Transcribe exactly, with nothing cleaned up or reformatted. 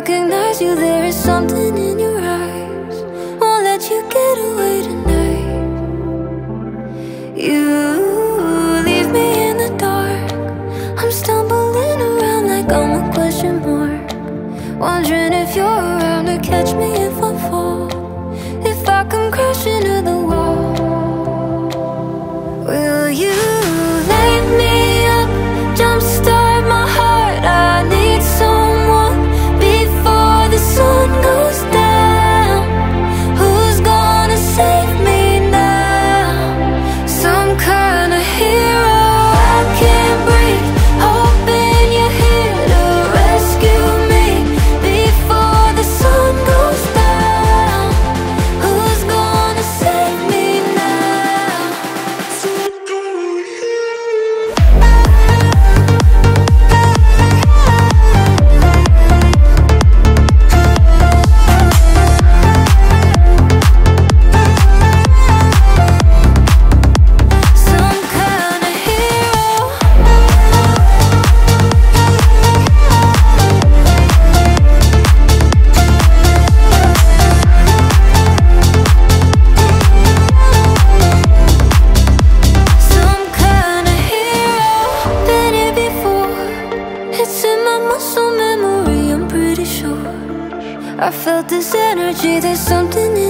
recognize you. There is something in your eyes, won't let you get away tonight. You leave me in the dark, I'm stumbling around like I'm a question mark, wondering if you're around to catch me if I fall, if I come crashing to the wall. Will you light me up, jumpstart my heart? I need someone before the sun goes down. Who's gonna save me now? Some kind of hero. I can't breathe, hoping you're here to rescue me before the sun goes down. Who's gonna save me now? Some kind of hero. Some kind of hero. Been here before, it's in my muscle memory, I'm pretty sure. I felt this energy, there's something in